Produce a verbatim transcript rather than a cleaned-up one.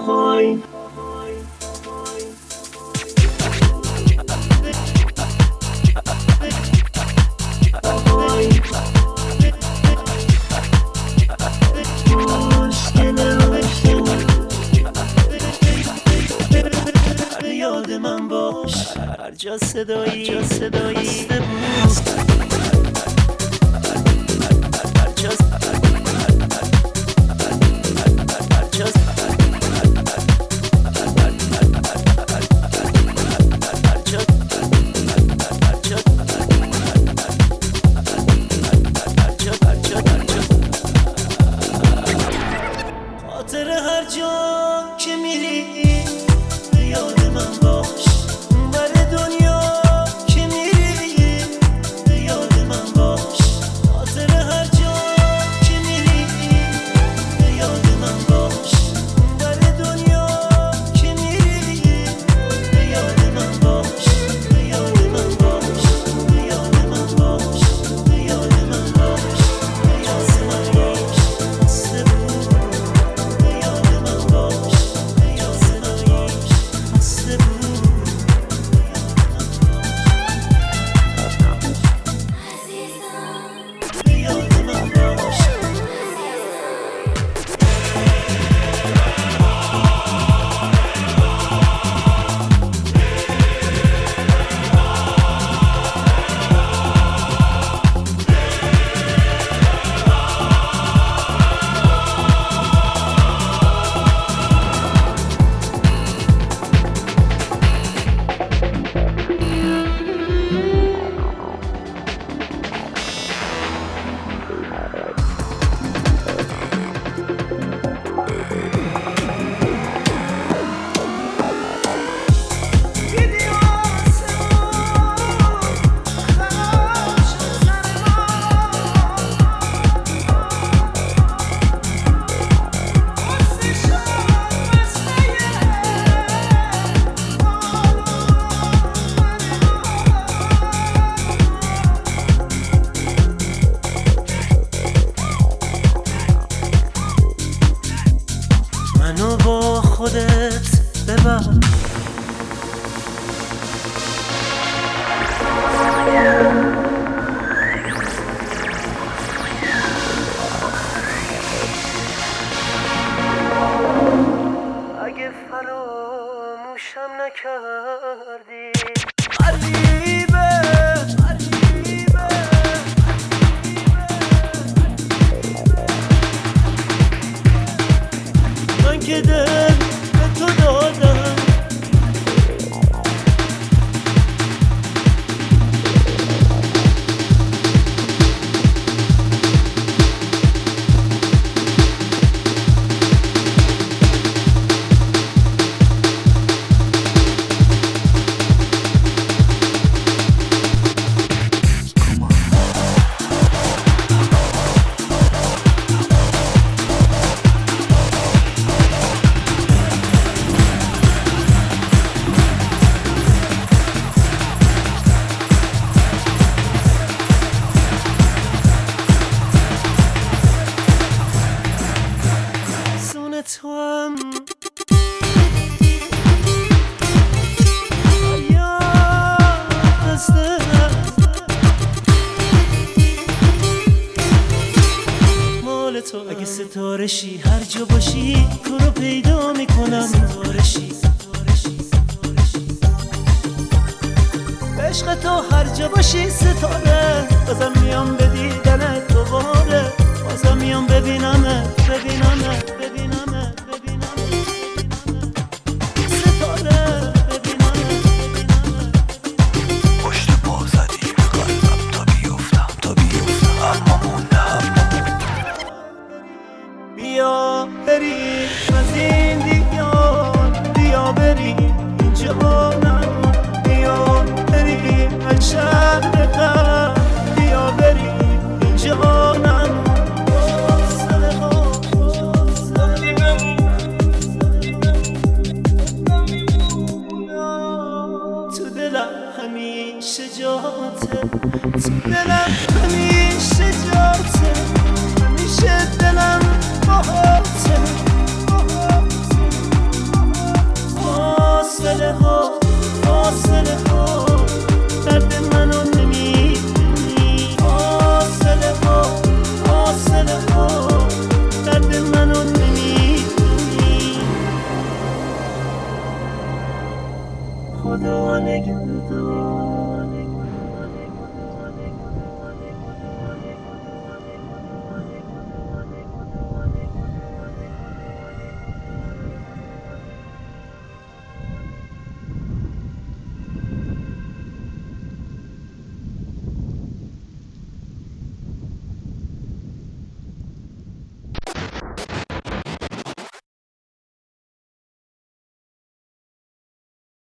آهای یاد من باش هر جا صدایی جا صدایی بسته بود هر جا خاطر هر جا که میری یاد من باش بر دنیا که میری یاد من باش خاطر هر جا که میری یاد من باش بر دنیا که میری یاد من باش یاد من باش یاد من باش یاد من باش یاد من باش بسته بود یاد من باش یاد من باش بسته بود یاد من باش منو با خودت ببر اگه فراموشم نکردی غریبه غریبه من که دل به تو دادم سون تو هم مال تو اگه ستاره شی هر جا باشی تو رو پیدا میکنم ستاره شی عشق تو هر جا باشی ستاره بازم میام به دیدنت دوباره بازم میام ببینمت ببینمت ببینمت ببینمت ستاره ببینمت پشت پا زدی به قلبم تا بیفتم تا بیفتم اما موندم بیا بریم از این دیگان بیا بریم اینجا نمون بیا بریم از شهر غم بیا بریم اینجا نمون